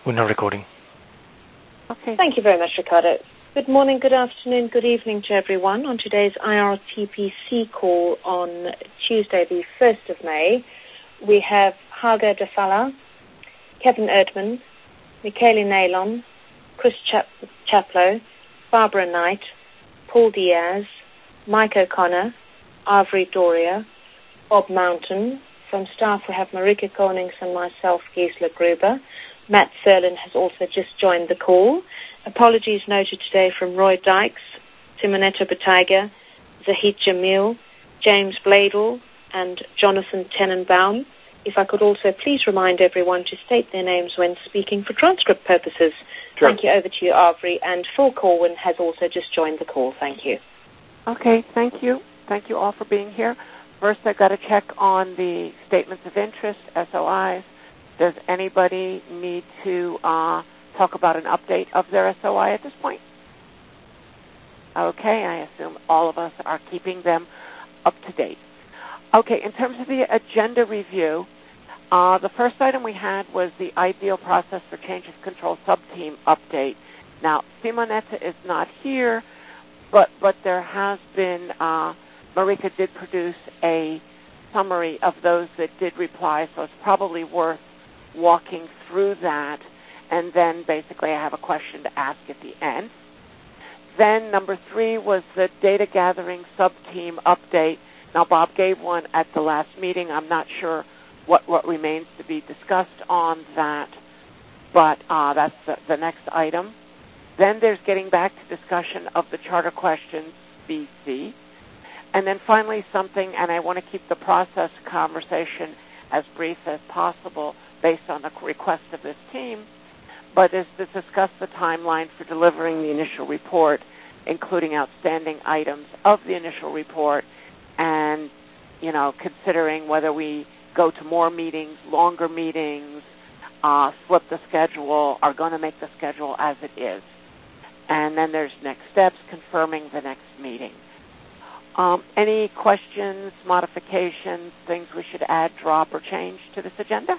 We're not recording. Okay. Thank you very much, Ricardo. Good morning, good afternoon, good evening to everyone on today's IRTPC call on Tuesday, the 1st of May. We have Hagar Dafala, Kevin Erdman, Michaela Naylon, Chris Chaplow, Barbara Knight, Paul Diaz, Mike O'Connor, Avery Doria, Bob Mountain. From staff we have Marika Konings and myself, Gisela Gruber. Matt Serlin has also just joined the call. Apologies noted today from Roy Dykes, Simonetta Bataiga, Zahid Jamil, James Bladel, and Jonathan Tenenbaum. If I could also please remind everyone to state their names when speaking for transcript purposes. Sure. Thank you. Over to you, Avery. And Phil Corwin has also just joined the call. Thank you. Okay, thank you. Thank you all for being here. First, I've got to check on the statements of interest, SOIs. Does anybody need to talk about an update of their SOI at this point? Okay, I assume all of us are keeping them up to date. Okay, in terms of the agenda review, the first item we had was the ideal process for change of control sub-team update. Now, Simonetta is not here, but there has been, Marika did produce a summary of those that did reply, so it's probably worth walking through that, and then basically I have a question to ask at the end. Then number 3 was the data gathering sub-team update. Now, Bob gave one at the last meeting. I'm not sure what remains to be discussed on that, but that's the next item. Then there's getting back to discussion of the charter questions, BC. And then finally something, and I want to keep the process conversation as brief as possible based on the request of this team, but is to discuss the timeline for delivering the initial report, including outstanding items of the initial report, and, considering whether we go to more meetings, longer meetings, flip the schedule, are going to make the schedule as it is. And then there's next steps, confirming the next meeting. Any questions, modifications, things we should add, drop, or change to this agenda?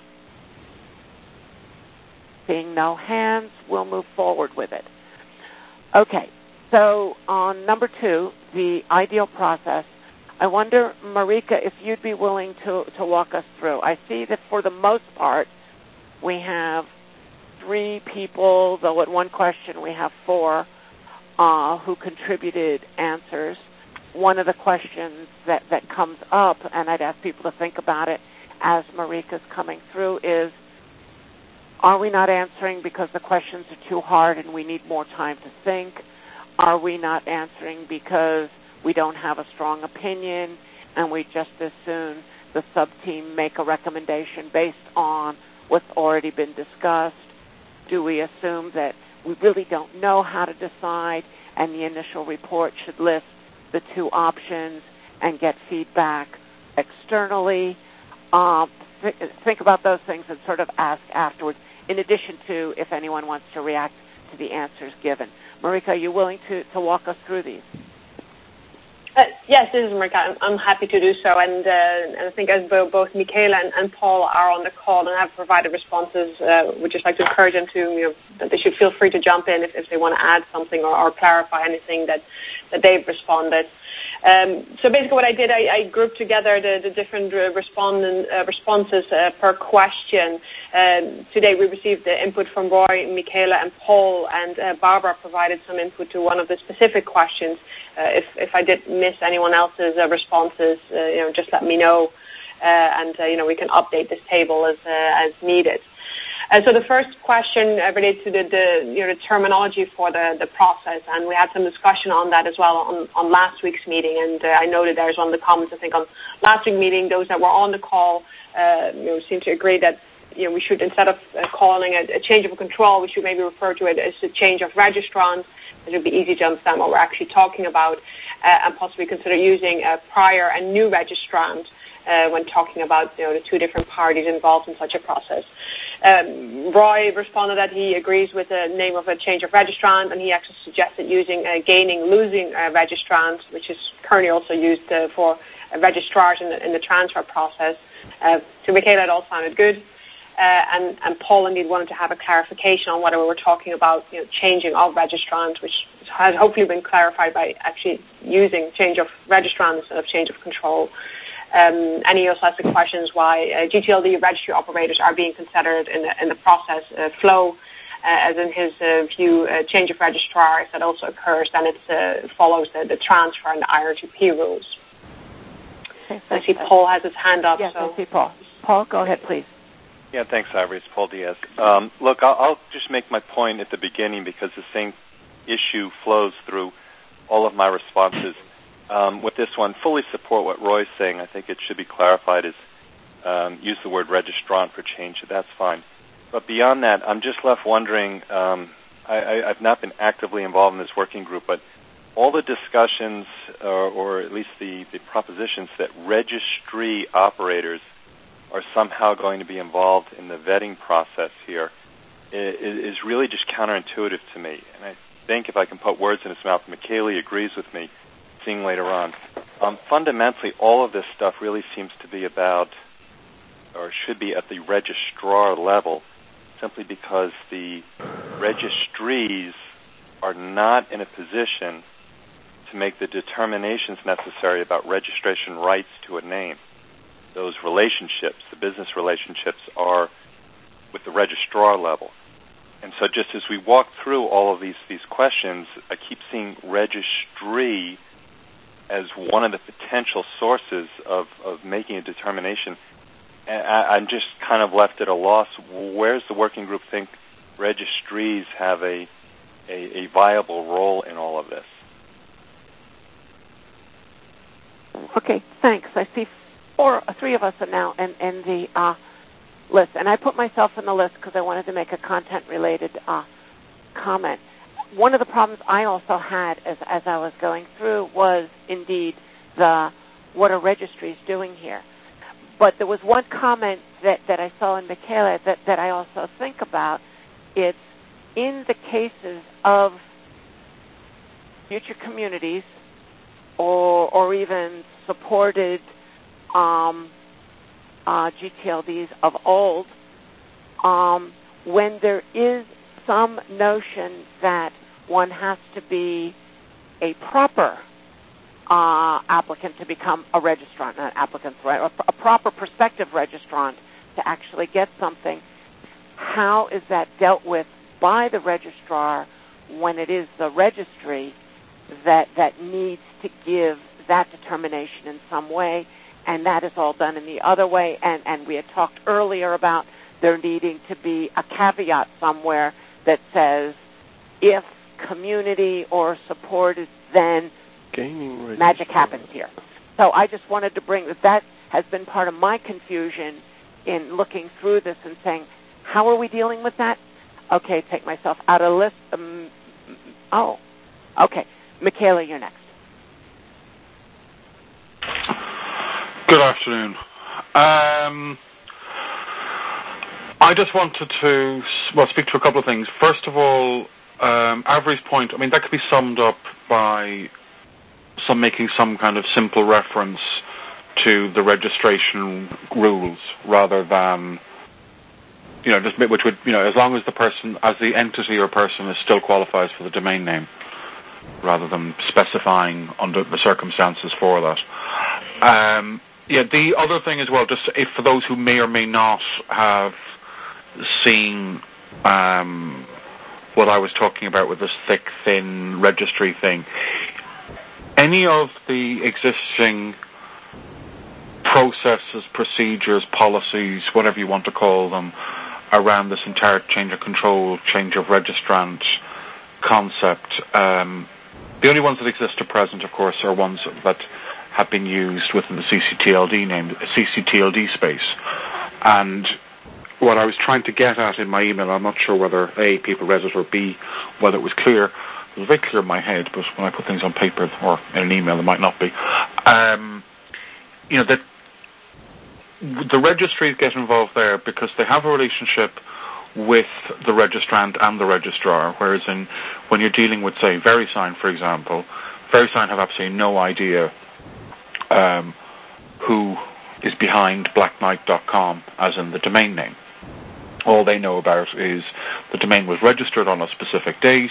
Seeing no hands, we'll move forward with it. Okay, so on number 2, the ideal process, I wonder, Marika, if you'd be willing to walk us through. I see that for the most part, we have 3 people, though at one question we have 4 who contributed answers. One of the questions that comes up, and I'd ask people to think about it as Marika's coming through, is, are we not answering because the questions are too hard and we need more time to think? Are we not answering because we don't have a strong opinion and we just as soon the sub-team make a recommendation based on what's already been discussed? Do we assume that we really don't know how to decide and the initial report should list the 2 options and get feedback externally? Think about those things and sort of ask afterwards, in addition to if anyone wants to react to the answers given. Marika, are you willing to walk us through these? Yes, this is Marika. I'm happy to do so. And I think as both Michaela and Paul are on the call and have provided responses, we'd just like to encourage them to, that they should feel free to jump in if they want to add something or clarify anything that they've responded. So basically what I did, I grouped together the different responses per question. Today we received the input from Roy, Michaela, and Paul, and Barbara provided some input to one of the specific questions. If I did miss anyone else's responses, just let me know, and we can update this table as needed. So the first question relates to the terminology for the process, and we had some discussion on that as well on last week's meeting. And I noted there's one of the comments, I think, on last week's meeting, those that were on the call seem to agree that we should, instead of calling it a change of control, we should maybe refer to it as a change of registrant. It would be easy to understand what we're actually talking about, and possibly consider using a prior and new registrant when talking about the 2 different parties involved in such a process. Roy responded that he agrees with the name of a change of registrant, and he actually suggested using a gaining-losing registrant, which is currently also used for registrars in the transfer process. To Michaela, it all sounded good. And Paul indeed wanted to have a clarification on whether we were talking about changing of registrant, which has hopefully been clarified by actually using change of registrant instead of change of control. And he also asked the questions why GTLD registry operators are being considered in the process flow, as in his view, change of registrar, if that also occurs, then it follows the transfer and the IRGP rules. Okay, I see Paul has his hand up. Yes, so. I see Paul. Paul, go ahead, please. Yeah, thanks, Ivory. It's Paul Diaz. Look, I'll just make my point at the beginning because the same issue flows through all of my responses. With this one, fully support what Roy's saying. I think it should be clarified as use the word registrant for change. That's fine. But beyond that, I'm just left wondering, I've not been actively involved in this working group, but all the discussions, or at least the propositions that registry operators are somehow going to be involved in the vetting process here is really just counterintuitive to me. And I think if I can put words in his mouth, Michele agrees with me, seeing later on. Fundamentally, all of this stuff really seems to be about, or should be at the registrar level, simply because the registries are not in a position to make the determinations necessary about registration rights to a name. Those relationships, the business relationships, are with the registrar level. And so just as we walk through all of these questions, I keep seeing registry as one of the potential sources of making a determination. And I'm just kind of left at a loss. Where's the working group think registries have a viable role in all of this? Okay, thanks. I see three of us are now in the list, and I put myself in the list because I wanted to make a content-related comment. One of the problems I also had as I was going through was indeed what are registries doing here. But there was one comment that I saw in Michele that I also think about. It's in the cases of future communities or even supported GTLDs of old, when there is some notion that one has to be a proper applicant to become a registrant, not applicants, right? A proper prospective registrant to actually get something. How is that dealt with by the registrar when it is the registry that needs to give that determination in some way, and that is all done in the other way? And we had talked earlier about there needing to be a caveat somewhere that says if community or support is then magic happens here. So I just wanted to bring that has been part of my confusion in looking through this and saying, how are we dealing with that? Okay, take myself out of the list. Okay. Michele, you're next. Good afternoon. I just wanted to speak to a couple of things. First of all, Avery's point, that could be summed up by making some kind of simple reference to the registration rules rather than, which would, as long as the person, as the entity or person is still qualifies for the domain name, rather than specifying under the circumstances for that. The other thing as well, just if for those who may or may not have seen what I was talking about with this thick, thin registry thing, any of the existing processes, procedures, policies, whatever you want to call them, around this entire change of control, change of registrant concept, the only ones that exist at present, of course, are ones that have been used within the CCTLD space. And what I was trying to get at in my email, I'm not sure whether A, people read it, or B, whether it was clear. It was very clear in my head, but when I put things on paper or in an email, it might not be. That the registries get involved there because they have a relationship with the registrant and the registrar, whereas when you're dealing with, say, VeriSign, for example, VeriSign have absolutely no idea who is behind blacknight.com, as in the domain name. All they know about is the domain was registered on a specific date.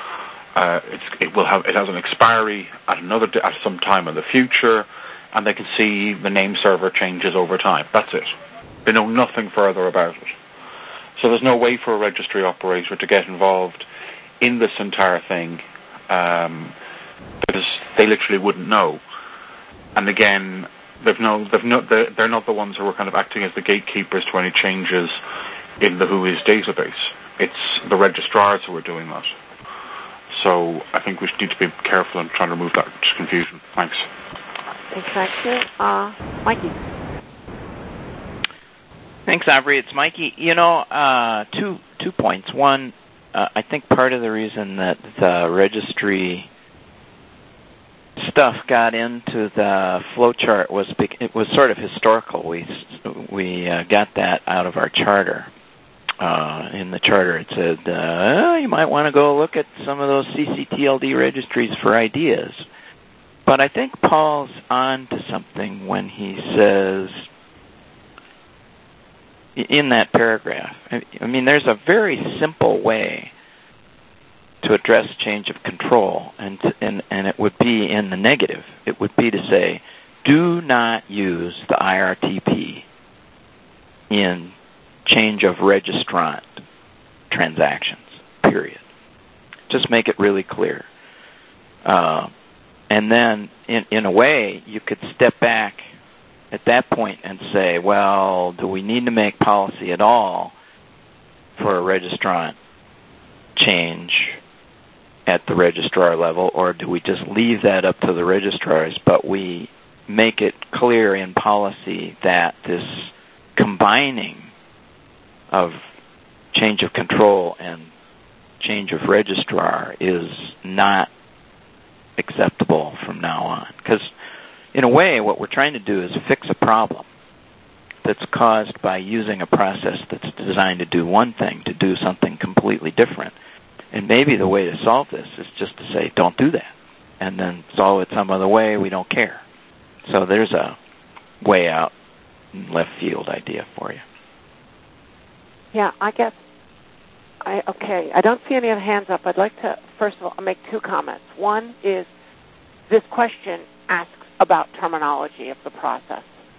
It has an expiry at some time in the future, and they can see the name server changes over time. That's it. They know nothing further about it. So there's no way for a registry operator to get involved in this entire thing, because they literally wouldn't know. And again, they're not the ones who are kind of acting as the gatekeepers to any changes in the WHOIS database. It's the registrars who are doing that. So I think we need to be careful in trying to remove that confusion. Thanks. Thank you. Mikey. Thanks, Aubrey. It's Mikey. Two points. One, I think part of the reason that the registry stuff got into the flowchart was it was sort of historical. We got that out of our charter. In the charter, it said you might want to go look at some of those CCTLD registries for ideas. But I think Paul's on to something when he says in that paragraph. I mean, there's a very simple way to address change of control, and it would be in the negative. It would be to say, do not use the IRTP in change of registrant transactions, period. Just make it really clear. And then, in a way, you could step back at that point and say, well, do we need to make policy at all for a registrant change at the registrar level, or do we just leave that up to the registrars, but we make it clear in policy that this combining of change of control and change of registrar is not acceptable from now on? Because in a way, what we're trying to do is fix a problem that's caused by using a process that's designed to do one thing to do something completely different. And maybe the way to solve this is just to say, don't do that, and then solve it some other way. We don't care. So there's a way out left field idea for you. Yeah, I guess. Okay, I don't see any other hands up. I'd like to, first of all, make two comments. One is this question asks about terminology of the process.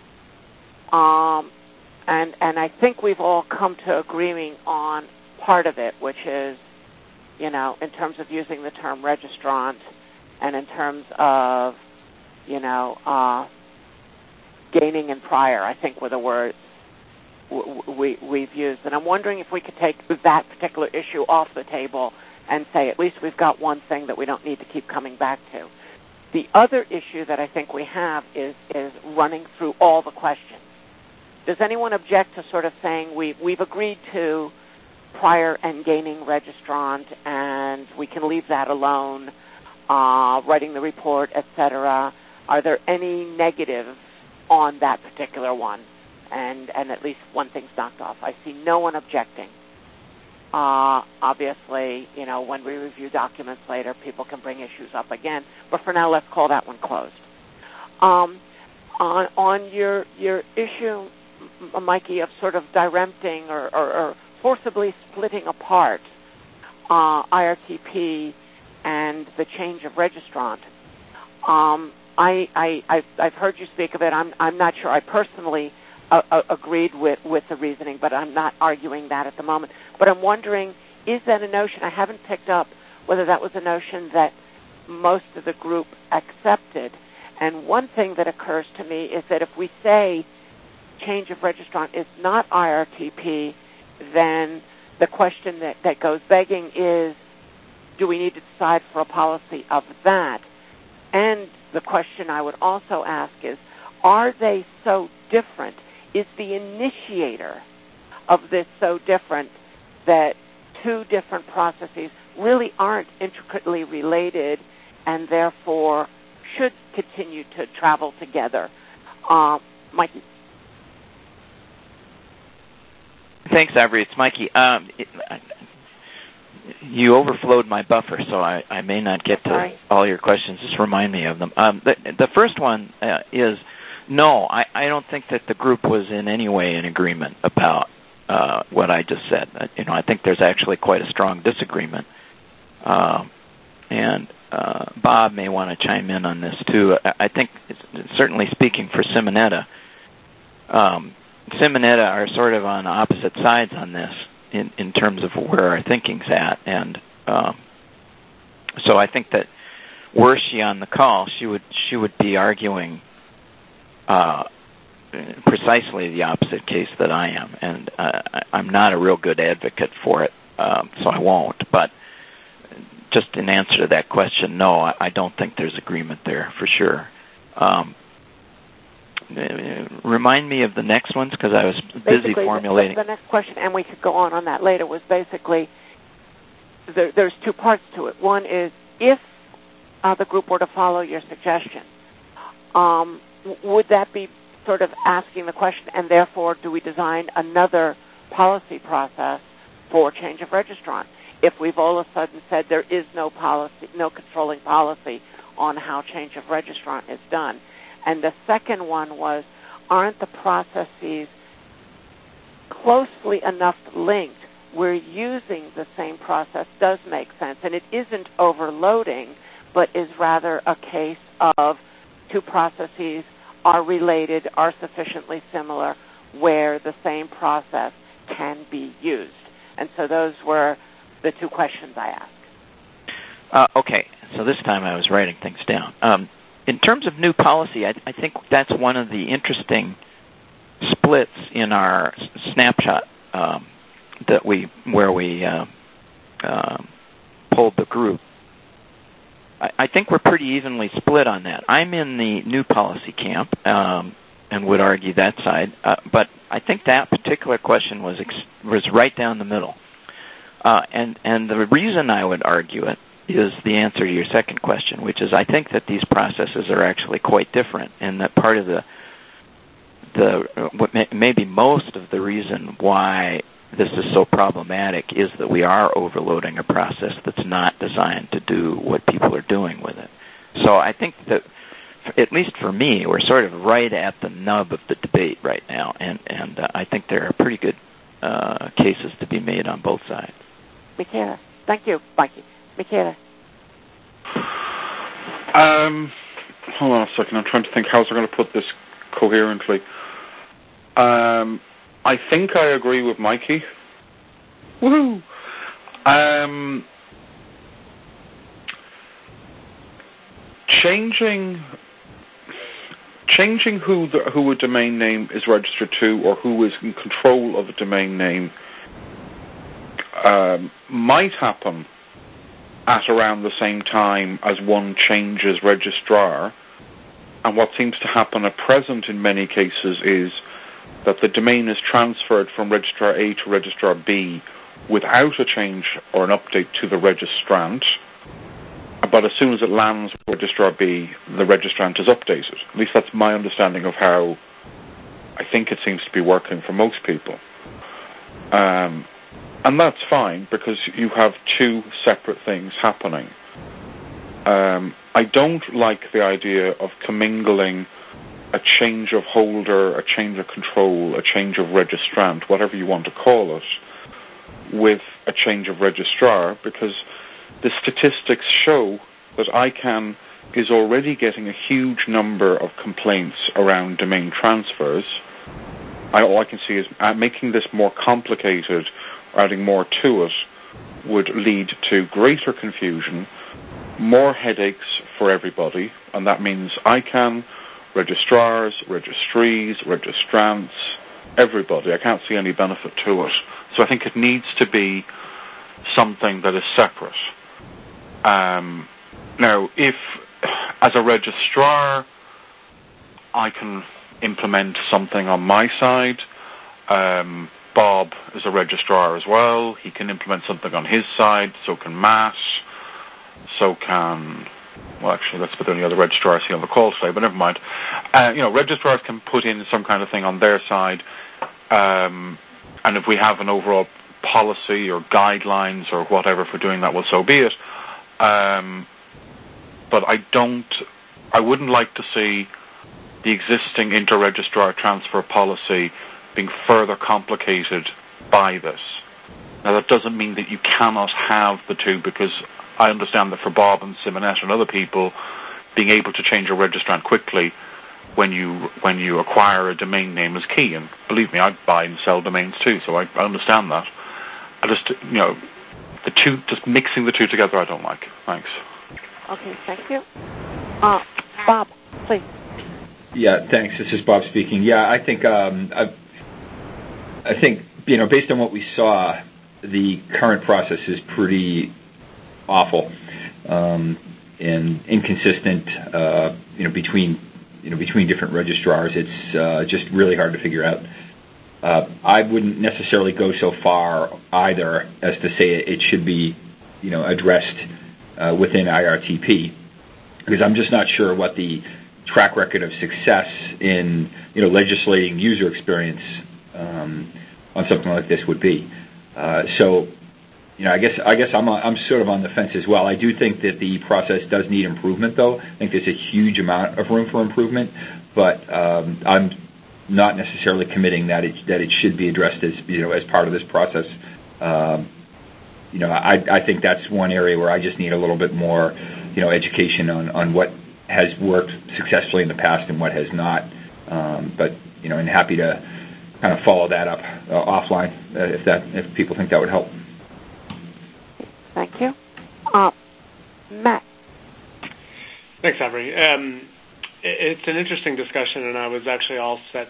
And I think we've all come to agreeing on part of it, which is, in terms of using the term registrant and in terms of, gaining and prior, I think were the words we've used. And I'm wondering if we could take that particular issue off the table and say at least we've got one thing that we don't need to keep coming back to. The other issue that I think we have is running through all the questions. Does anyone object to sort of saying we've agreed to prior and gaining registrant and we can leave that alone, writing the report, etc.? Are there any negatives on that particular one? And at least one thing's knocked off. I see no one objecting. Obviously, when we review documents later, people can bring issues up again. But for now, let's call that one closed. On your issue, Mikey, of sort of dirempting or forcibly splitting apart IRTP and the change of registrant, I've heard you speak of it. I'm not sure I personally agreed with the reasoning, but I'm not arguing that at the moment. But I'm wondering, is that a notion? I haven't picked up whether that was a notion that most of the group accepted. And one thing that occurs to me is that if we say change of registrant is not IRTP, then the question that goes begging is, do we need to decide for a policy of that? And the question I would also ask is, are they so different? Is the initiator of this so different that two different processes really aren't intricately related and therefore should continue to travel together? Mikey. Thanks, Avery. It's Mikey. You overflowed my buffer, so I may not get to all your questions. Just remind me of them. The first one is, no, I don't think that the group was in any way in agreement about what I just said. I think there's actually quite a strong disagreement, and Bob may want to chime in on this too. I think, certainly speaking for Simonetta, Simonetta are sort of on opposite sides on this in terms of where our thinking's at, and so I think that were she on the call, she would be arguing precisely the opposite case that I am, and I'm not a real good advocate for it, so I won't. But just in answer to that question, no, I don't think there's agreement there for sure. Remind me of the next ones, because I was busy formulating. The next question, and we could go on that later, was basically there's two parts to it. One is, if the group were to follow your suggestion, would that be sort of asking the question, and therefore do we design another policy process for change of registrant? If we've all of a sudden said there is no policy, no controlling policy on how change of registrant is done. And the second one was, aren't the processes closely enough linked where using the same process does make sense? And it isn't overloading, but is rather a case of two processes are related, are sufficiently similar, where the same process can be used. And so those were the two questions I asked. Okay, so this time I was writing things down. In terms of new policy, I think that's one of the interesting splits in our snapshot where we polled the group. I think we're pretty evenly split on that. I'm in the new policy camp and would argue that side, but I think that particular question was right down the middle. And the reason I would argue it is the answer to your second question, which is I think that these processes are actually quite different, and that part of maybe most of the reason why this is so problematic is that we are overloading a process that's not designed to do what people are doing with it. So I think that, at least for me, we're sort of right at the nub of the debate right now, and I think there are pretty good cases to be made on both sides. Michaela. Thank you, Mikey. Michaela. Hold on a second. I'm trying to think how I'm going to put this coherently. I think I agree with Mikey. Woohoo! Changing who a domain name is registered to, or who is in control of a domain name, might happen at around the same time as one changes registrar. And what seems to happen at present in many cases is that the domain is transferred from registrar A to registrar B without a change or an update to the registrant. But as soon as it lands with registrar B, the registrant is updated. At least that's my understanding of how I think it seems to be working for most people. And that's fine, because you have two separate things happening. I don't like the idea of commingling a change of holder, a change of control, a change of registrant, whatever you want to call it, with a change of registrar, because the statistics show that ICANN is already getting a huge number of complaints around domain transfers. All I can see is making this more complicated, adding more to it, would lead to greater confusion, more headaches for everybody, and that means ICANN, registrars, registries, registrants, everybody. I can't see any benefit to it. So I think it needs to be something that is separate. Now, if, as a registrar, I can implement something on my side, Bob is a registrar as well. He can implement something on his side. So can Matt. So can... Well, actually, that's the only other registrar I see on the call today, but never mind. Registrars can put in some kind of thing on their side. And if we have an overall policy or guidelines or whatever for doing that, well, so be it. But I wouldn't like to see the existing inter-registrar transfer policy being further complicated by this. Now, that doesn't mean that you cannot have the two, because I understand that for Bob and Simonette and other people, being able to change a registrant quickly when you acquire a domain name is key. And believe me, I buy and sell domains too, so I understand that. I just, the two, just mixing the two together, I don't like. Thanks. Okay, thank you. Bob, please. Yeah, thanks. This is Bob speaking. Yeah, I think based on what we saw, the current process is pretty awful and inconsistent. Between different registrars, it's just really hard to figure out. I wouldn't necessarily go so far either as to say it should be, addressed within IRTP, because I'm just not sure what the track record of success in, legislating user experience on something like this would be. I guess I'm sort of on the fence as well. I do think that the process does need improvement, though. I think there's a huge amount of room for improvement, but I'm not necessarily committing that it should be addressed as part of this process. I think that's one area where I just need a little bit more, education on what has worked successfully in the past and what has not. But I'm happy to kind of follow that up offline if people think that would help. Thank you. Matt. Thanks, Avery. It's an interesting discussion, and I was actually all set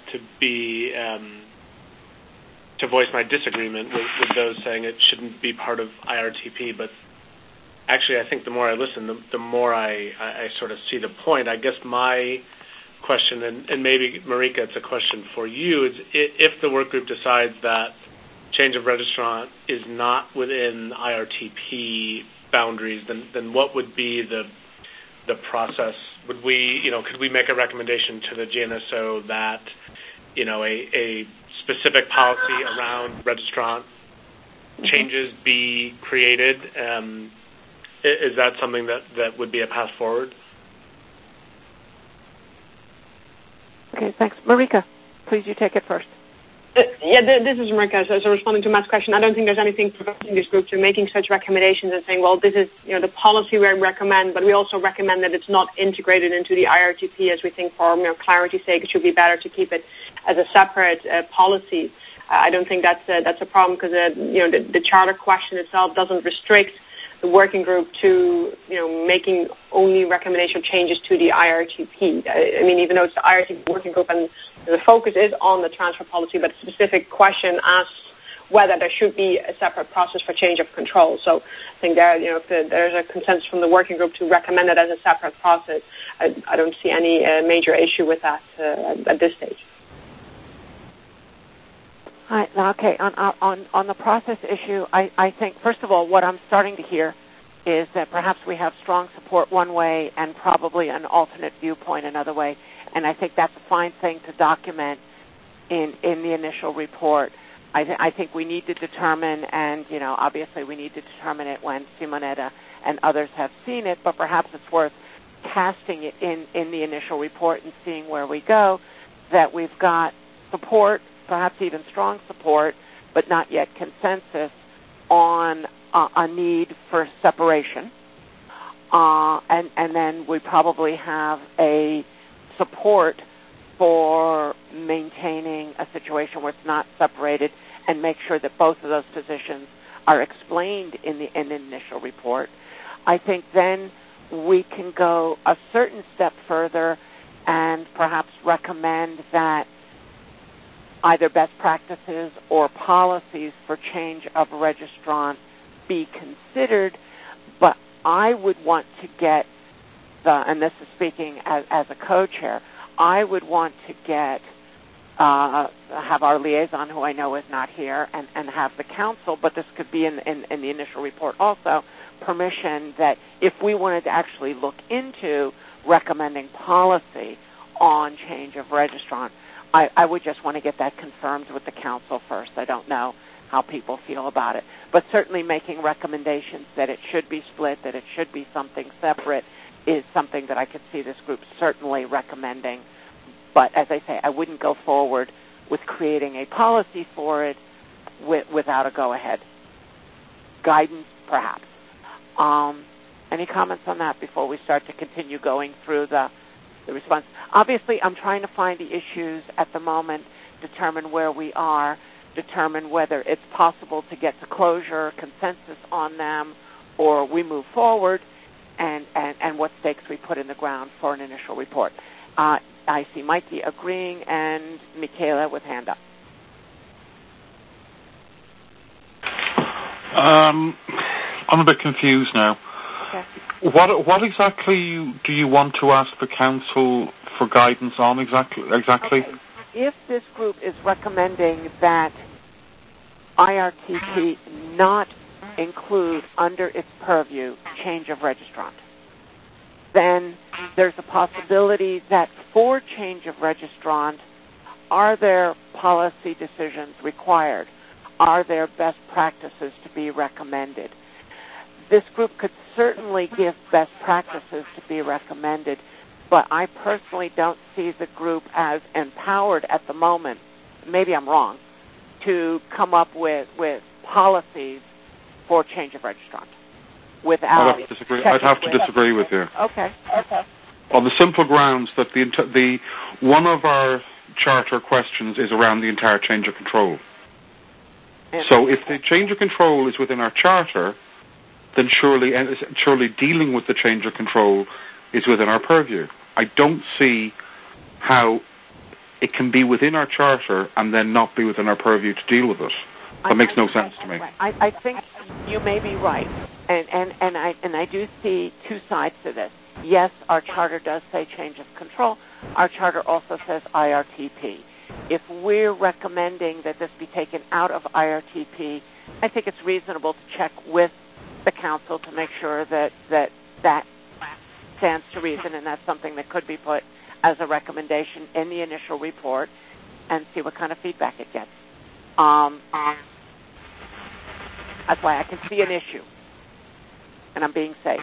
to voice my disagreement with those saying it shouldn't be part of IRTP. But actually, I think the more I listen, the more I sort of see the point. I guess my question, and maybe, Marika, it's a question for you, is if the work group decides that change of registrant is not within IRTP boundaries, then what would be the process? Would we, could we make a recommendation to the GNSO that, a specific policy around registrant changes be created? Is that something that would be a path forward? Okay, thanks. Marika, please, you take it first. This is Marika. So responding to Matt's question, I don't think there's anything preventing this group from making such recommendations and saying, well, this is the policy we recommend, but we also recommend that it's not integrated into the IRTP, as we think for clarity's sake it should be better to keep it as a separate policy. I don't think that's a problem, because the charter question itself doesn't restrict the working group to making only recommendation changes to the IRTP. I mean, even though it's the IRTP working group and the focus is on the transfer policy, but a specific question asks whether there should be a separate process for change of control. So I think if there's a consensus from the working group to recommend it as a separate process, I don't see any major issue with that at this stage. Hi, okay, on the process issue, I think, first of all, what I'm starting to hear is that perhaps we have strong support one way and probably an alternate viewpoint another way, and I think that's a fine thing to document in the initial report. I think we need to determine, and, obviously we need to determine it when Simonetta and others have seen it, but perhaps it's worth casting it in the initial report and seeing where we go, that we've got support, perhaps even strong support, but not yet consensus on a need for separation. And then we probably have a support for maintaining a situation where it's not separated, and make sure that both of those positions are explained in the initial report. I think then we can go a certain step further and perhaps recommend that either best practices or policies for change of registrant be considered, but I would want to get and this is speaking as a co-chair, I would want to have our liaison, who I know is not here, and have the council, but this could be in the initial report also, permission that if we wanted to actually look into recommending policy on change of registrant, I would just want to get that confirmed with the council first. I don't know how people feel about it. But certainly making recommendations that it should be split, that it should be something separate, is something that I could see this group certainly recommending. But as I say, I wouldn't go forward with creating a policy for it without a go-ahead. Guidance, perhaps. Any comments on that before we start to continue going through the response? Obviously, I'm trying to find the issues at the moment, determine where we are, determine whether it's possible to get to closure, consensus on them, or we move forward, and what stakes we put in the ground for an initial report. I see Mikey agreeing and Michaela with hand up. I'm a bit confused now. Okay. What exactly do you want to ask the council for guidance on exactly? Okay. If this group is recommending that IRTP not include under its purview change of registrant, then there's a possibility that for change of registrant, are there policy decisions required? Are there best practices to be recommended? This group could certainly give best practices to be recommended, but I personally don't see the group as empowered at the moment, maybe I'm wrong, to come up with policies for change of registrant. Without I'd have to disagree with you. Okay. On the simple grounds that the one of our charter questions is around the entire change of control. So if the change of control is within our charter, then surely dealing with the change of control is within our purview. I don't see how it can be within our charter and then not be within our purview to deal with it. That makes no sense to me. I think you may be right, and I do see two sides to this. Yes, our charter does say change of control. Our charter also says IRTP. If we're recommending that this be taken out of IRTP, I think it's reasonable to check with the council to make sure that stands to reason, and that's something that could be put as a recommendation in the initial report and see what kind of feedback it gets. That's why I can see an issue, and I'm being safe.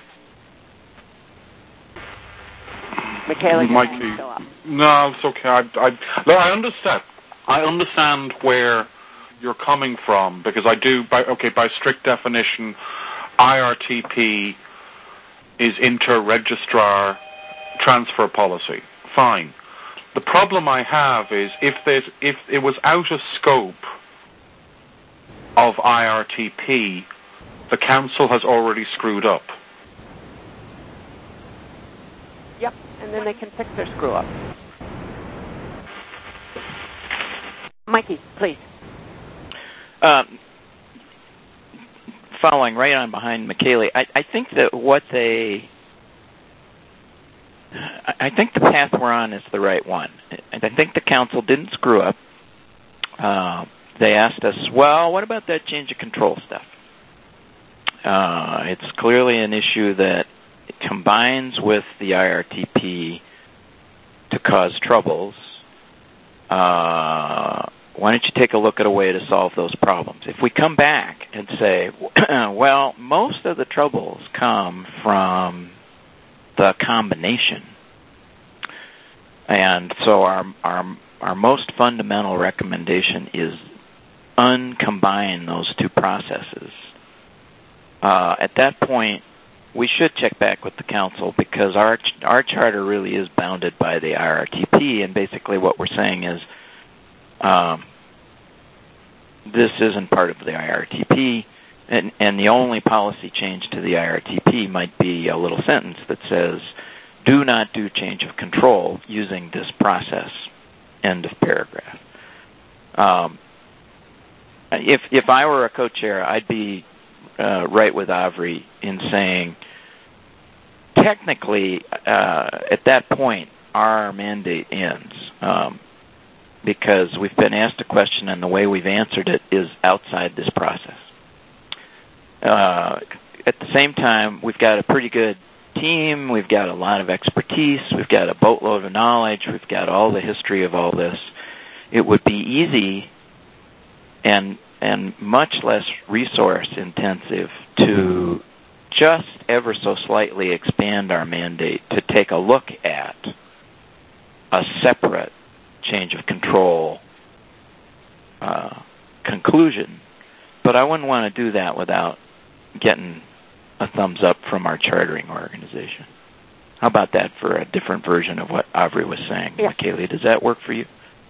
Michaela, Mikey. still up. No, it's okay. I understand. I understand where you're coming from, because I do. By strict definition, IRTP is inter-registrar transfer policy. Fine. The problem I have is if it was out of scope of IRTP, the council has already screwed up. Yep, and then they can fix their screw up. Mikey, please. Following right on behind Michaela, I think that I think the path we're on is the right one. And I think the council didn't screw up. They asked us, well, what about that change of control stuff? It's clearly an issue that combines with the IRTP to cause troubles. Why don't you take a look at a way to solve those problems? If we come back and say, well, most of the troubles come from the combination, and so our most fundamental recommendation is uncombine those two processes. At that point, we should check back with the council, because our charter really is bounded by the IRTP, and basically what we're saying is this isn't part of the IRTP, and the only policy change to the IRTP might be a little sentence that says, do not do change of control using this process, end of paragraph. If I were a co-chair, I'd be right with Avri in saying, technically, at that point, our mandate ends, because we've been asked a question and the way we've answered it is outside this process. At the same time, we've got a pretty good team, we've got a lot of expertise, we've got a boatload of knowledge, we've got all the history of all this. It would be easy and much less resource intensive to just ever so slightly expand our mandate to take a look at a separate change of control conclusion but I wouldn't want to do that without getting a thumbs up from our chartering organization. How about that for a different version of what Avri was saying? Yeah. Michaela, does that work for you?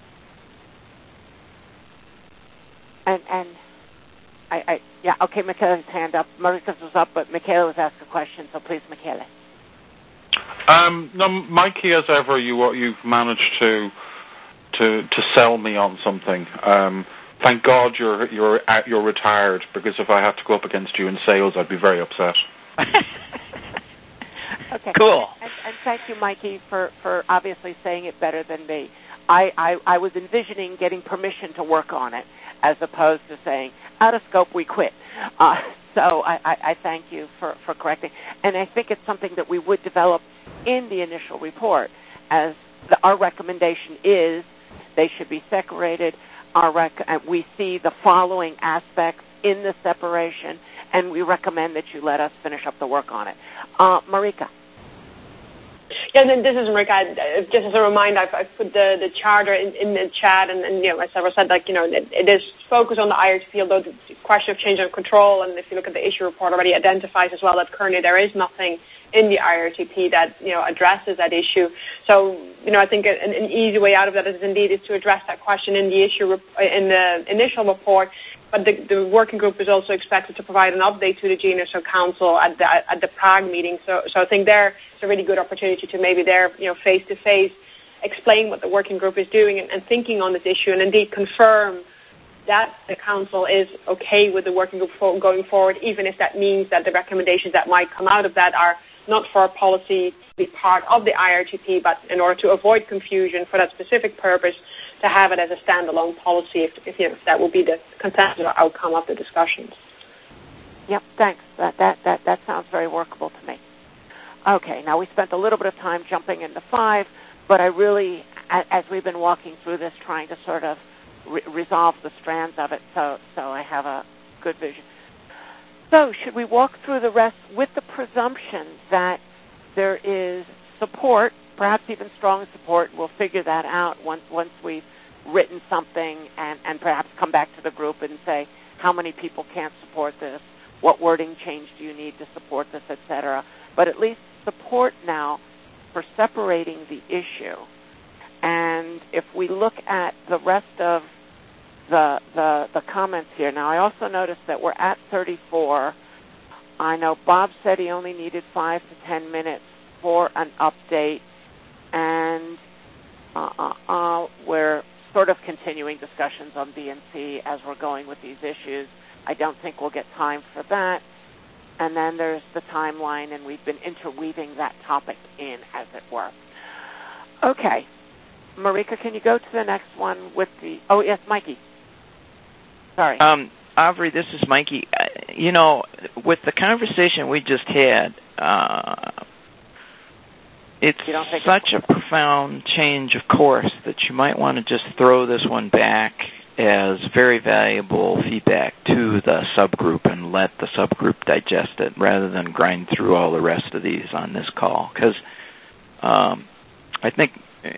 Okay, Michaela's hand up. Marika's was up, but Michaela was asked a question, so please, Michaela. No, Mikey, as ever, you've managed to sell me on something. Thank God you're retired, because if I had to go up against you in sales, I'd be very upset. Okay. Cool. And thank you, Mikey, for obviously saying it better than me. I was envisioning getting permission to work on it, as opposed to saying, out of scope, we quit. So I thank you for correcting. And I think it's something that we would develop in the initial report, as our recommendation is they should be separated. We see the following aspects in the separation, and we recommend that you let us finish up the work on it. Marika. Yeah, and this is Marika. Just as a reminder, I've put the charter in the chat, and as Sarah said, it is focused on the IRTP, although the question of change of control, and if you look at the issue report, already identifies as well that currently there is nothing in the IRTP that addresses that issue. So I think an easy way out of that is to address that question in the in the initial report. But the working group is also expected to provide an update to the GNSO Council at the Prague meeting. So I think there's a really good opportunity to maybe face to face explain what the working group is doing and thinking on this issue, and indeed confirm that the council is okay with the working group going forward, even if that means that the recommendations that might come out of that are not for a policy to be part of the IRTP, but in order to avoid confusion for that specific purpose, to have it as a standalone policy, if that will be the consensus or outcome of the discussions. Yep, thanks. That sounds very workable to me. Okay, now we spent a little bit of time jumping into 5, but I really, as we've been walking through this, trying to sort of resolve the strands of it, so I have a good vision. So should we walk through the rest with the presumption that there is support, perhaps even strong support? We'll figure that out once we've written something and perhaps come back to the group and say, how many people can't support this? What wording change do you need to support this, etc.? But at least support now for separating the issue. And if we look at the rest of the comments here. Now, I also noticed that we're at 34. I know Bob said he only needed 5 to 10 minutes for an update, and we're sort of continuing discussions on B and C as we're going with these issues. I don't think we'll get time for that. And then there's the timeline, and we've been interweaving that topic in, as it were. Okay. Marika, can you go to the next one with the... Oh, yes, Mikey. Sorry. Avri, this is Mikey. With the conversation we just had, it's such a profound change of course that you might want to just throw this one back as very valuable feedback to the subgroup and let the subgroup digest it rather than grind through all the rest of these on this call. Because I think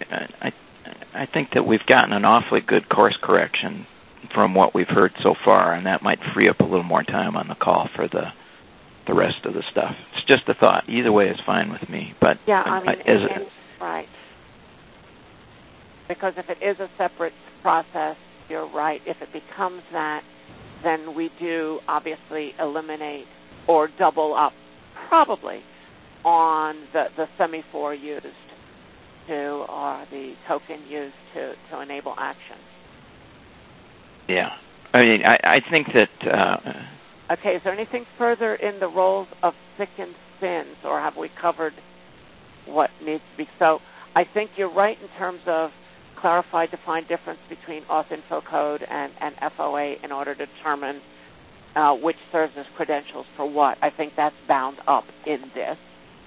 that we've gotten an awfully good course correction from what we've heard so far, and that might free up a little more time on the call for the rest of the stuff. It's just a thought. Either way is fine with me. But yeah, right. Because if it is a separate process, you're right. If it becomes that, then we do obviously eliminate or double up probably on the semaphore used or the token used to enable action. Yeah. I mean, I think that... Okay, is there anything further in the roles of SIC and SINs, or have we covered what needs to be? So I think you're right in terms of clarify, define difference between auth info code and FOA in order to determine which serves as credentials for what. I think that's bound up in this.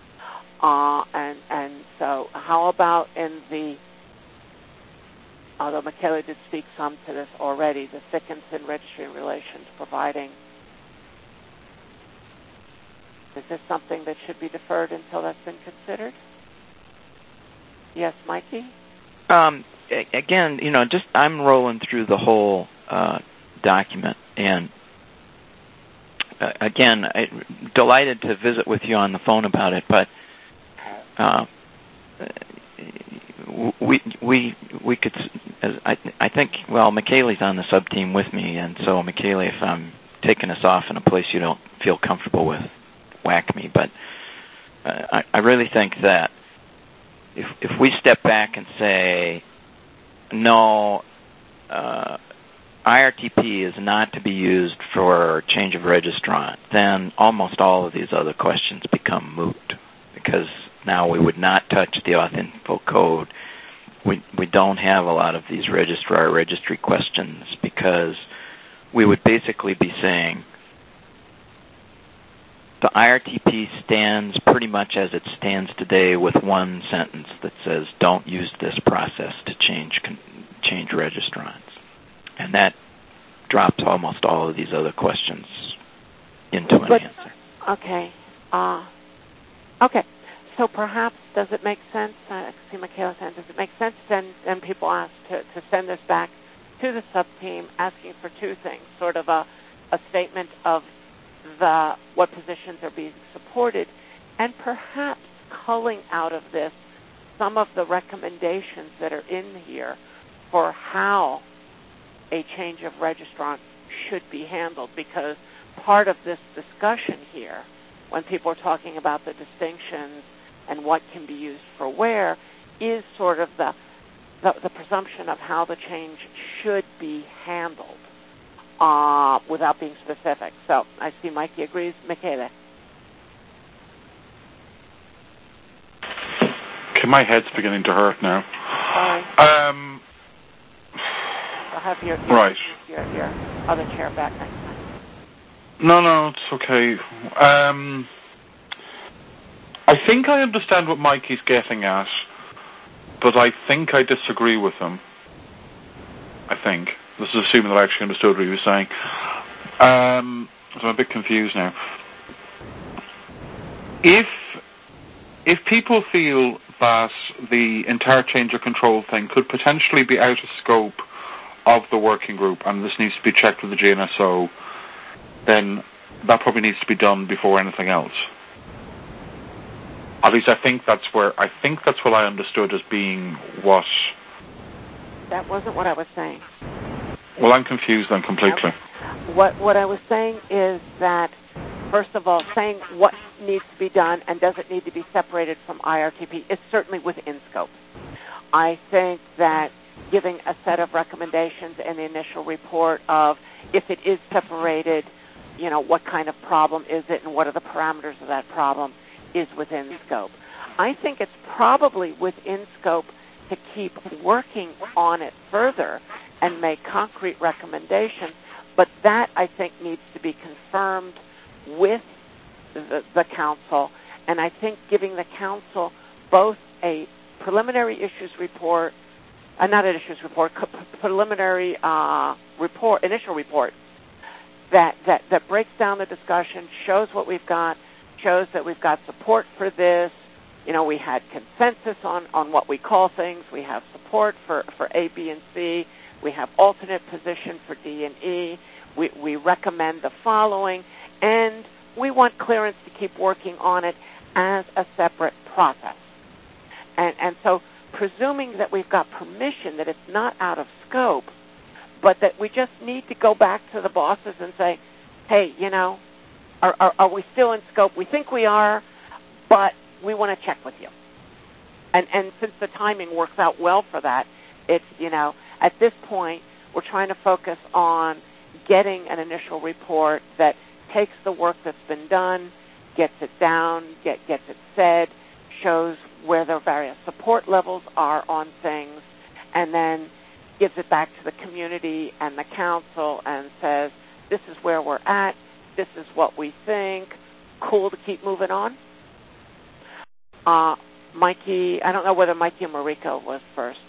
And so how about in the... Although Michaela did speak some to this already, the SIC and SIN registry in relation to providing. Is this something that should be deferred until that's been considered? Yes, Mikey? Again, just I'm rolling through the whole document, and again, delighted to visit with you on the phone about it, but we could, I think, well, Michele's on the sub-team with me, and so, Michele, if I'm taking us off in a place you don't feel comfortable with, whack me, but I really think that if we step back and say, no, IRTP is not to be used for change of registrant, then almost all of these other questions become moot, because now we would not touch the auth-info code. We don't have a lot of these registrar-registry questions, because we would basically be saying the IRTP stands pretty much as it stands today, with one sentence that says, don't use this process to change registrants. And that drops almost all of these other questions into an answer. Okay. Okay. So perhaps, does it make sense, I see Michele saying, does it make sense then, and people ask to send this back to the sub-team asking for two things, sort of a statement of what positions are being supported, and perhaps culling out of this some of the recommendations that are in here for how a change of registrant should be handled, because part of this discussion here, when people are talking about the distinctions and what can be used for where, is sort of the presumption of how the change should be handled without being specific. So I see Mikey agrees. Michele? Okay, my head's beginning to hurt now. Sorry. I'll have your other chair back next time. No, it's okay. I think I understand what Mikey's getting at, but I think I disagree with him. I think. This is assuming that I actually understood what he was saying. So I'm a bit confused now. If people feel that the entire change of control thing could potentially be out of scope of the working group, and this needs to be checked with the GNSO, then that probably needs to be done before anything else. At least I think that's what I understood as being what. That wasn't what I was saying. Well, I'm confused then completely. Okay. What I was saying is that, first of all, saying what needs to be done and does it need to be separated from IRTP is certainly within scope. I think that giving a set of recommendations in the initial report of if it is separated, what kind of problem is it and what are the parameters of that problem is within scope. I think it's probably within scope to keep working on it further and make concrete recommendations, but that, I think, needs to be confirmed with the council, and I think giving the council both a preliminary issues report, preliminary report, initial report, that breaks down the discussion, shows what we've got, shows that we've got support for this. We had consensus on what we call things. We have support for A, B, and C. We have alternate position for D and E. We recommend the following, and we want clearance to keep working on it as a separate process. And so presuming that we've got permission, that it's not out of scope, but that we just need to go back to the bosses and say, hey, are we still in scope? We think we are, but we want to check with you. And since the timing works out well for that, it's, at this point, we're trying to focus on getting an initial report that takes the work that's been done, gets it down, gets it said, shows where the various support levels are on things, and then gives it back to the community and the council and says, this is where we're at, this is what we think, cool to keep moving on. Mikey, I don't know whether Mikey or Marika was first.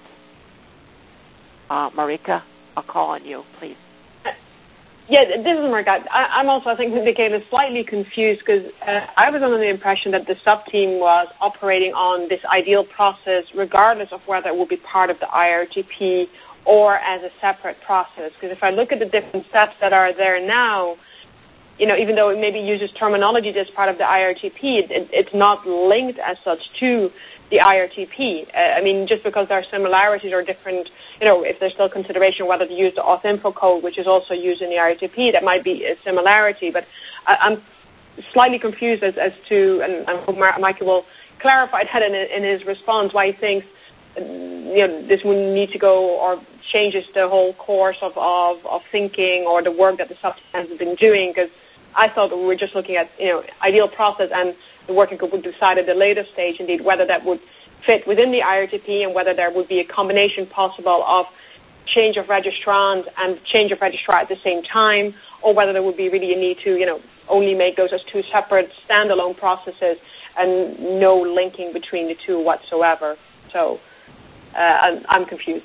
Marika, I'll call on you, please. Yeah, this is Marika. I'm also, I think, Michele, slightly confused because I was under the impression that the sub-team was operating on this ideal process regardless of whether it will be part of the IRTP or as a separate process. Because if I look at the different steps that are there now, even though it maybe uses terminology that's part of the IRTP, it's not linked as such to the IRTP. Just because there are similarities or different, if there's still consideration whether to use the auth-info code, which is also used in the IRTP, that might be a similarity. But I'm slightly confused as to, and I hope Michael will clarify that in his response, why he thinks this would need to go or changes the whole course of thinking or the work that the subteam has been doing, because I thought that we were just looking at ideal process, and the working group would decide at the later stage indeed whether that would fit within the IRTP and whether there would be a combination possible of change of registrant and change of registrar at the same time, or whether there would be really a need to only make those as two separate standalone processes and no linking between the two whatsoever. So I'm confused.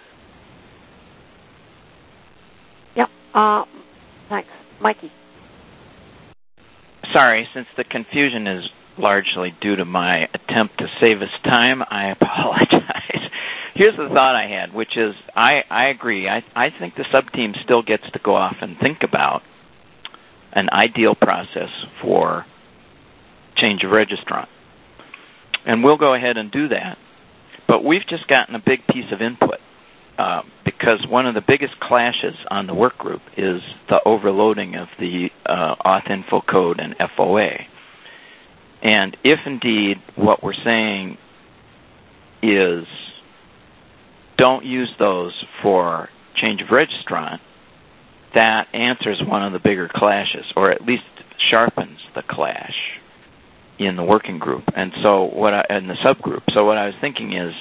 Yep. Thanks. Mikey. Sorry, since the confusion is largely due to my attempt to save us time, I apologize. Here's the thought I had, which is I agree. I think the sub-team still gets to go off and think about an ideal process for change of registrant. And we'll go ahead and do that. But we've just gotten a big piece of input because one of the biggest clashes on the work group is the overloading of the auth-info code and FOA. And if indeed what we're saying is don't use those for change of registrant, that answers one of the bigger clashes, or at least sharpens the clash in the working group and in the subgroup. So what I was thinking is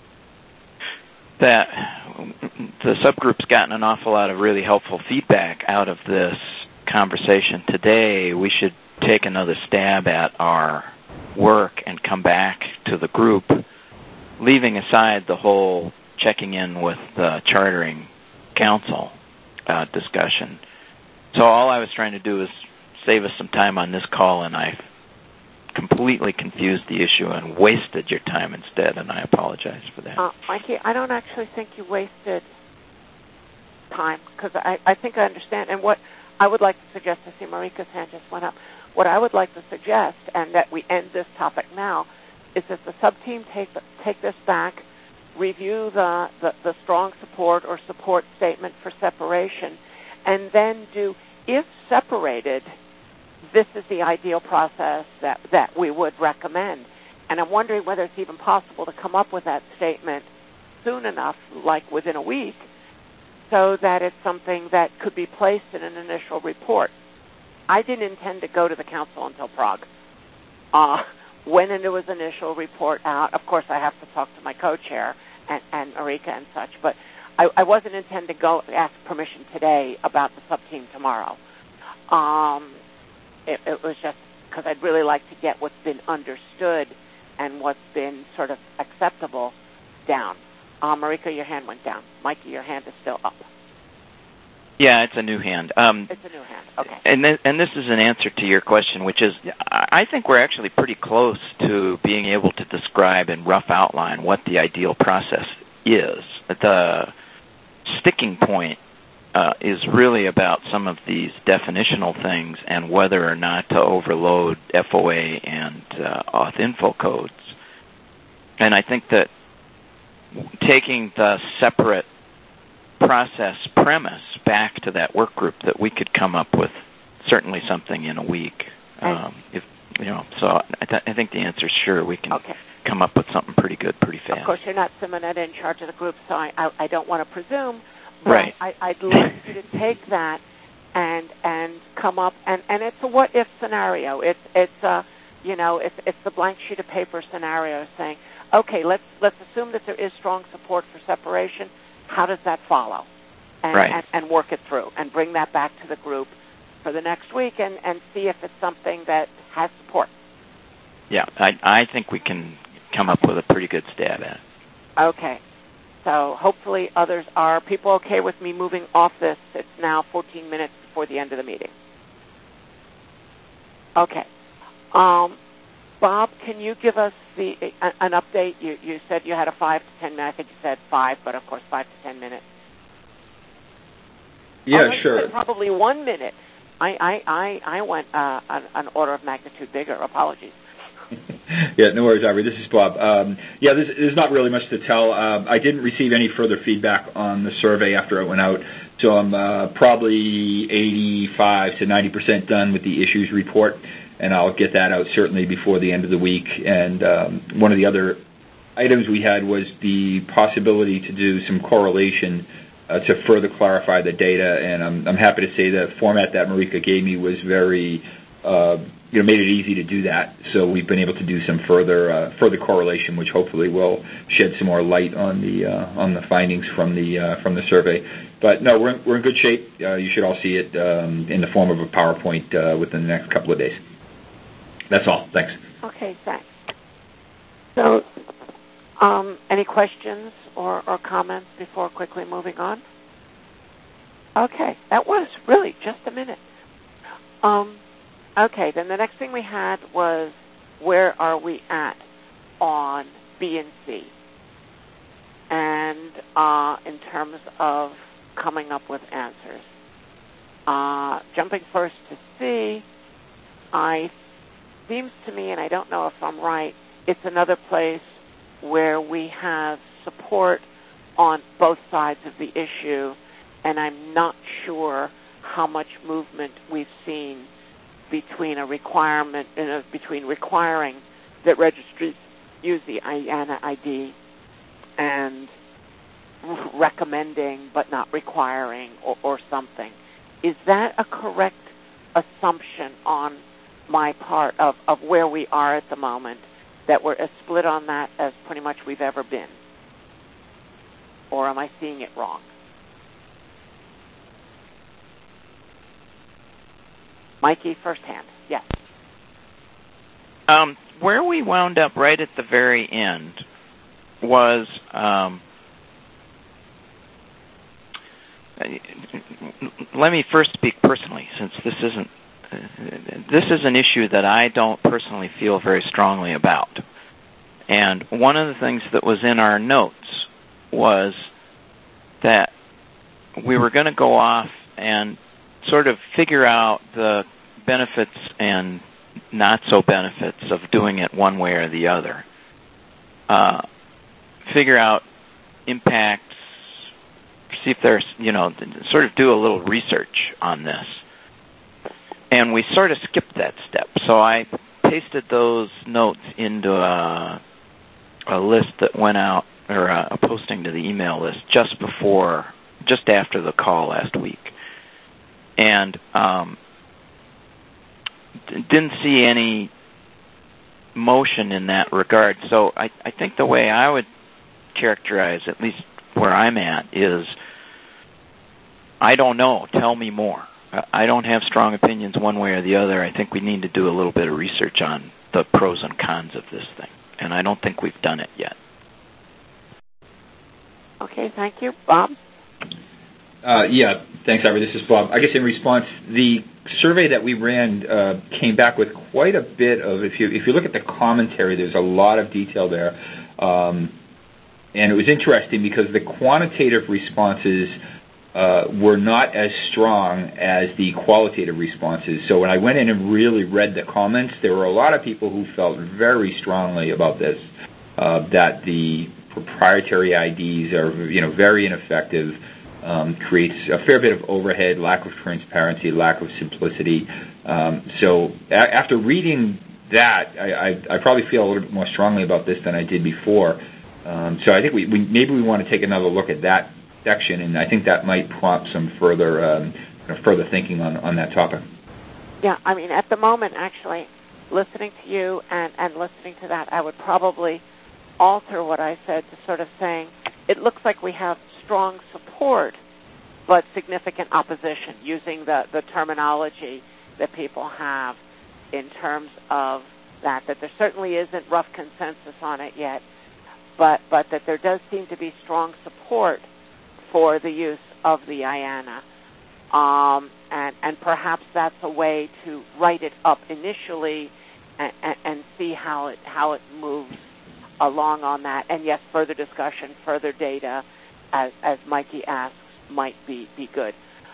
that the subgroup's gotten an awful lot of really helpful feedback out of this conversation today. We should take another stab at our work and come back to the group, leaving aside the whole checking in with the chartering council discussion. So all I was trying to do is save us some time on this call, and I completely confused the issue and wasted your time instead, and I apologize for that. Mikey, I don't actually think you wasted time, because I think I understand. And what I would like to suggest, I see Marika's hand just went up, what I would like to suggest, and that we end this topic now, is that the sub-team take this back, review the strong support or support statement for separation, and then do, if separated, this is the ideal process that we would recommend. And I'm wondering whether it's even possible to come up with that statement soon enough, like within a week, so that it's something that could be placed in an initial report. I didn't intend to go to the council until Prague. When there was an initial report out, of course I have to talk to my co-chair and Marika and such, but I wasn't intending to go ask permission today about the sub-team tomorrow. It was just because I'd really like to get what's been understood and what's been sort of acceptable down. Marika, your hand went down. Mikey, your hand is still up. Yeah, it's a new hand. It's a new hand, okay. And this is an answer to your question, which is I think we're actually pretty close to being able to describe in rough outline what the ideal process is. The sticking point is really about some of these definitional things and whether or not to overload FOA and auth-info codes. And I think that taking the separate process premise back to that work group, that we could come up with certainly something in a week. So I think the answer is sure. We can come up with something pretty good pretty fast. Of course, you're not Simonetta in charge of the group, so I don't want to presume. But right. I'd like you to take that and come up, and it's a what-if scenario. It's the blank sheet of paper scenario saying, okay, let's assume that there is strong support for separation. How does that follow? And work it through and bring that back to the group for the next week and see if it's something that has support. Yeah, I think we can come up with a pretty good stab at it. Okay. So hopefully are people okay with me moving off this? It's now 14 minutes before the end of the meeting. Okay. Bob, can you give us an update? You said you had a 5 to 10 minute. I think you said 5, but of course 5 to 10 minutes. Yeah, sure. Probably 1 minute. I went an order of magnitude bigger. Apologies. Yeah, no worries, Ivory. This is Bob. There's not really much to tell. I didn't receive any further feedback on the survey after it went out, so I'm probably 85 to 90% done with the issues report, and I'll get that out certainly before the end of the week. And one of the other items we had was the possibility to do some correlation to further clarify the data, and I'm happy to say the format that Marika gave me was very made it easy to do that. So we've been able to do some further correlation, which hopefully will shed some more light on the findings from the survey. But no, we're in good shape. You should all see it in the form of a PowerPoint within the next couple of days. That's all. Thanks. Okay, thanks. So, any questions or comments before quickly moving on? Okay, that was really just a minute. Okay, then the next thing we had was where are we at on B and C? And in terms of coming up with answers. Jumping first to C, seems to me, and I don't know if I'm right, it's another place where we have support on both sides of the issue, and I'm not sure how much movement we've seen between between requiring that registries use the IANA ID and recommending but not requiring or something. Is that a correct assumption on my part of where we are at the moment, that we're as split on that as pretty much we've ever been? Or am I seeing it wrong? Mikey, firsthand. Yes. Where we wound up right at the very end was let me first speak personally, since this is an issue that I don't personally feel very strongly about. And one of the things that was in our notes was that we were going to go off and sort of figure out the benefits and not so benefits of doing it one way or the other. Figure out impacts, see if there's, sort of do a little research on this. And we sort of skipped that step. So I pasted those notes into a list that went out, or a posting to the email list just after the call last week. And didn't see any motion in that regard. So I think the way I would characterize, at least where I'm at, is I don't know. Tell me more. I don't have strong opinions one way or the other. I think we need to do a little bit of research on the pros and cons of this thing. And I don't think we've done it yet. Okay, thank you. Bob? Thanks, Ivor. This is Bob. I guess in response, the survey that we ran came back with quite a bit of, if you look at the commentary, there's a lot of detail there. And it was interesting because the quantitative responses were not as strong as the qualitative responses. So when I went in and really read the comments, there were a lot of people who felt very strongly about this, that the proprietary IDs are very ineffective, creates a fair bit of overhead, lack of transparency, lack of simplicity. So after reading that, I probably feel a little bit more strongly about this than I did before. So I think we maybe we want to take another look at that section, and I think that might prompt some further thinking on that topic. Yeah, I mean, at the moment, actually, listening to you and listening to that, I would probably alter what I said to sort of saying, it looks like we have strong support but significant opposition, using the terminology that people have in terms of that there certainly isn't rough consensus on it yet, but that there does seem to be strong support for the use of the IANA. And perhaps that's a way to write it up initially and see how it moves along on that. And yes, further discussion, further data, as Mikey asks, might be good.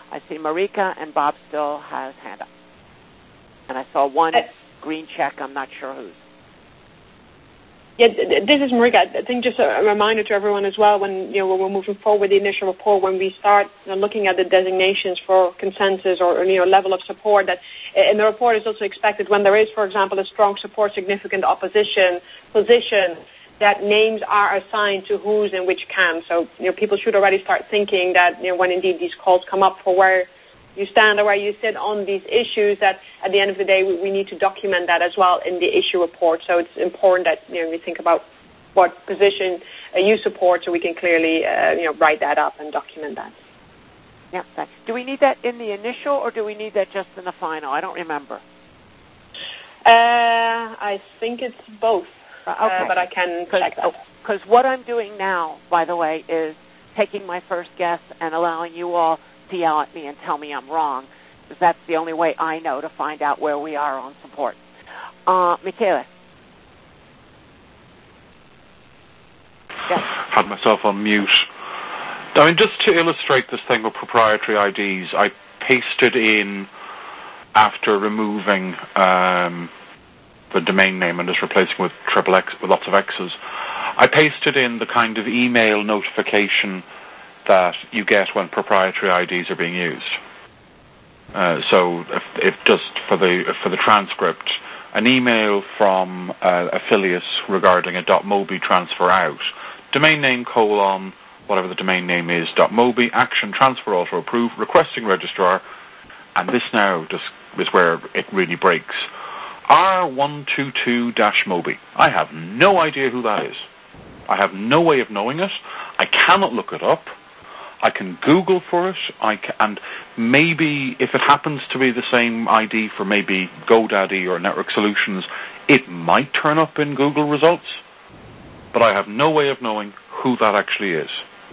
I see Marika and Bob still has hand up. And I saw one green check. I'm not sure whose. Yeah, this is Marika. I think just a reminder to everyone as well, when we're moving forward with the initial report, when we start looking at the designations for consensus or level of support, that in the report is also expected when there is, for example, a strong support, significant opposition position, that names are assigned to who's in which camp. So people should already start thinking that when indeed these calls come up for where you stand or where you sit on these issues, that at the end of the day we need to document that as well in the issue report. So it's important that we think about what position you support, so we can clearly write that up and document that. Yeah, thanks. Do we need that in the initial, or do we need that just in the final? I don't remember. I think it's both, okay. But I can check that. Because what I'm doing now, by the way, is taking my first guess and allowing you all to yell at me and tell me I'm wrong, because that's the only way I know to find out where we are on support. Michaela. Yes. Had myself on mute. I mean, just to illustrate this thing with proprietary IDs, I pasted in, after removing the domain name and just replacing with XXX with lots of X's, I pasted in the kind of email notification that you get when proprietary IDs are being used. So if just for the transcript, an email from Affiliates regarding a .mobi transfer out, domain name : whatever the domain name is, .mobi, action, transfer, auto approve, requesting registrar, and this now just is where it really breaks. R122-mobi. I have no idea who that is. I have no way of knowing it. I cannot look it up. I can Google for it, and maybe if it happens to be the same ID for maybe GoDaddy or Network Solutions, it might turn up in Google results, but I have no way of knowing who that actually is.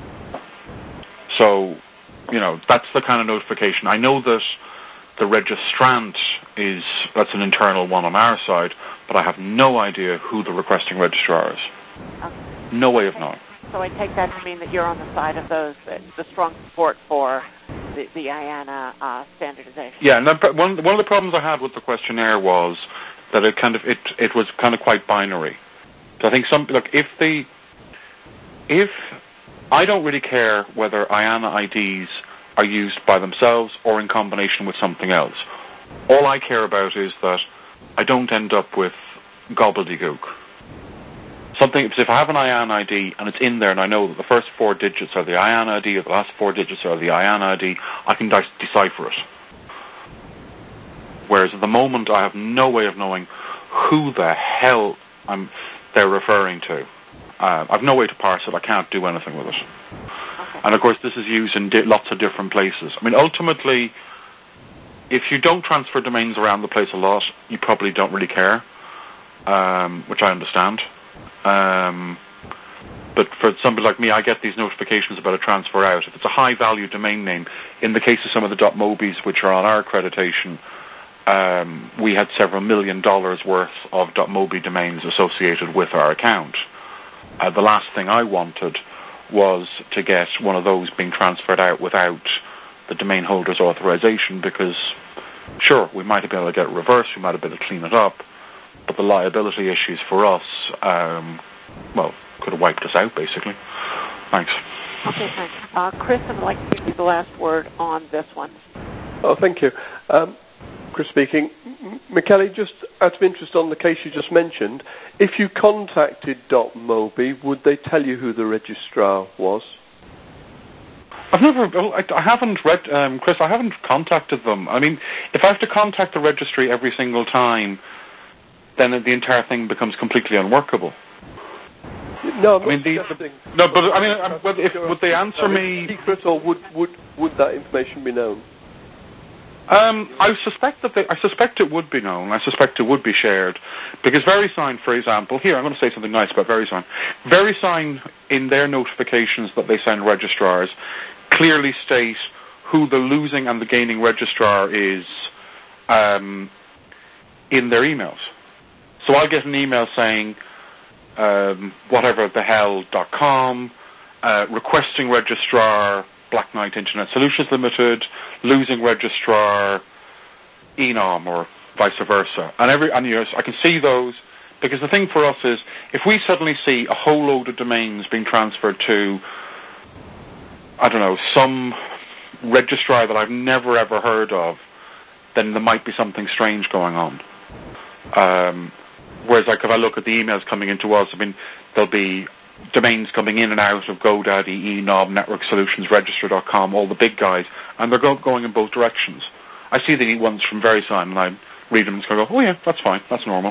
So, that's the kind of notification. I know that the registrant that's an internal one on our side, but I have no idea who the requesting registrar is. Okay. No way of knowing. So I take that to mean that you're on the side of those, the strong support for the IANA standardization. Yeah, and one of the problems I had with the questionnaire was that it was kind of quite binary. So I think if I don't really care whether IANA IDs are used by themselves or in combination with something else. All I care about is that I don't end up with gobbledygook. If I have an IANA ID and it's in there and I know that the first 4 digits are the IANA ID or the last 4 digits are the IANA ID, I can decipher it. Whereas at the moment I have no way of knowing who the hell they're referring to. I've no way to parse it. I can't do anything with it. Okay. And of course this is used in lots of different places. I mean, ultimately, if you don't transfer domains around the place a lot, you probably don't really care, which I understand. But for somebody like me, I get these notifications about a transfer out. If it's a high-value domain name, in the case of some of the .mobis which are on our accreditation, we had several $1 million worth of .mobi domains associated with our account. The last thing I wanted was to get one of those being transferred out without the domain holder's authorization, because, sure, we might have been able to get it reversed, we might have been able to clean it up, but the liability issues for us, could have wiped us out, basically. Thanks. Okay, thanks. Chris, I'd like to give you the last word on this one. Oh, thank you. Chris speaking. Michele, just out of interest on the case you just mentioned, if you contacted .mobi, would they tell you who the registrar was? I haven't read, Chris, I haven't contacted them. I mean, if I have to contact the registry every single time, then the entire thing becomes completely unworkable. No, would they answer me? Secret, or would that information be known? I suspect it would be known. I suspect it would be shared, because VeriSign, for example, here I'm going to say something nice about VeriSign. VeriSign, in their notifications that they send registrars, clearly state who the losing and the gaining registrar is in their emails. So I'll get an email saying whatever the hell.com, requesting registrar, Black Knight Internet Solutions Limited, losing registrar, Enom, or vice versa. And yes, I can see those, because the thing for us is, if we suddenly see a whole load of domains being transferred to, I don't know, some registrar that I've never ever heard of, then there might be something strange going on. Whereas, like, if I look at the emails coming into us, I mean, there'll be domains coming in and out of GoDaddy, Enom, Network Solutions, Register.com, all the big guys, and they're going in both directions. I see the ones from VeriSign, and I read them and go, oh yeah, that's fine, that's normal.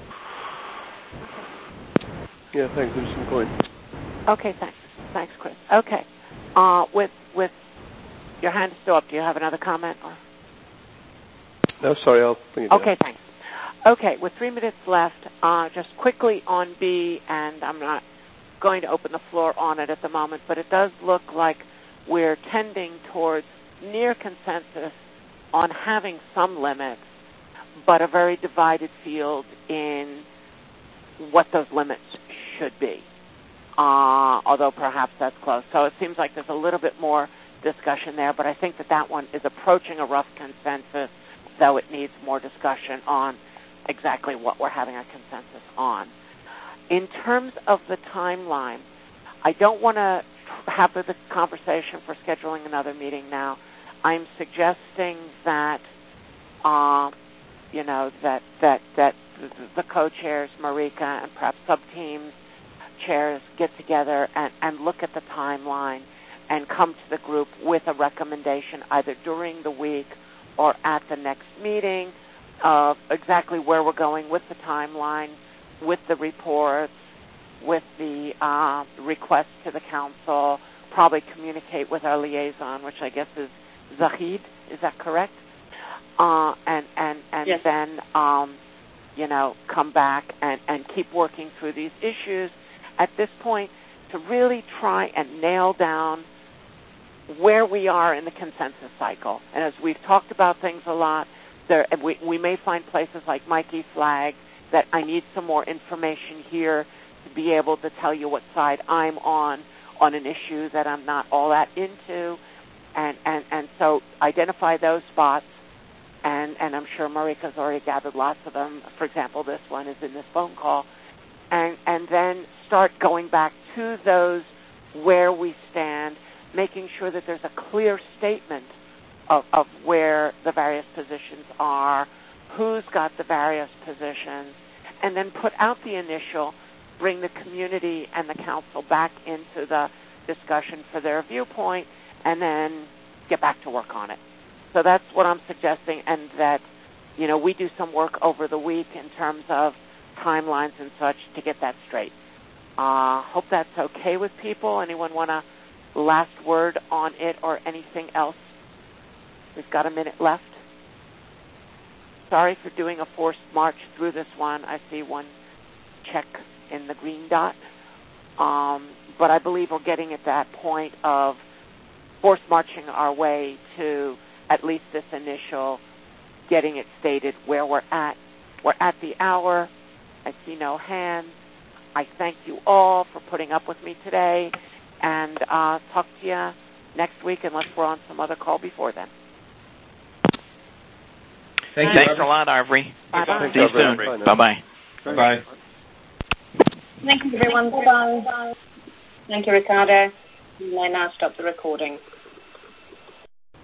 Yeah, thanks. Interesting point. Okay, thanks, Chris. Okay, with your hand still up, do you have another comment? Or? No, sorry, I'll bring it down. Okay, thanks. Okay, with 3 minutes left, just quickly on B, and I'm not going to open the floor on it at the moment, but it does look like we're tending towards near consensus on having some limits, but a very divided field in what those limits should be, although perhaps that's close. So it seems like there's a little bit more discussion there, but I think that one is approaching a rough consensus, though it needs more discussion on exactly what we're having a consensus on. In terms of the timeline, I don't want to have the conversation for scheduling another meeting now. I'm suggesting that, that the co-chairs, Marika, and perhaps sub-teams chairs get together and look at the timeline and come to the group with a recommendation either during the week or at the next meeting of exactly where we're going with the timeline, with the reports, with the request to the council, probably communicate with our liaison, which I guess is Zahid. Is that correct? And yes. Then, come back and keep working through these issues at this point to really try and nail down where we are in the consensus cycle. And as we've talked about things a lot, we may find places like Mikey flagged that I need some more information here to be able to tell you what side I'm on an issue that I'm not all that into, and so identify those spots, and I'm sure Marika's already gathered lots of them. For example, this one is in this phone call, and then start going back to those where we stand, making sure that there's a clear statement of where the various positions are, who's got the various positions, and then put out the initial, bring the community and the council back into the discussion for their viewpoint, and then get back to work on it. So that's what I'm suggesting, and that, we do some work over the week in terms of timelines and such to get that straight. Hope that's okay with people. Anyone want a last word on it or anything else? We've got a minute left. Sorry for doing a forced march through this one. I see one check in the green dot. But I believe we're getting at that point of forced marching our way to at least this initial getting it stated where we're at. We're at the hour. I see no hands. I thank you all for putting up with me today, and talk to you next week unless we're on some other call before then. Thank you. Thanks a lot, Ivory. Bye-bye. See you soon. Bye-bye. Bye-bye. Thank you, everyone. Bye-bye. Thank you, Ricardo. You may now stop the recording.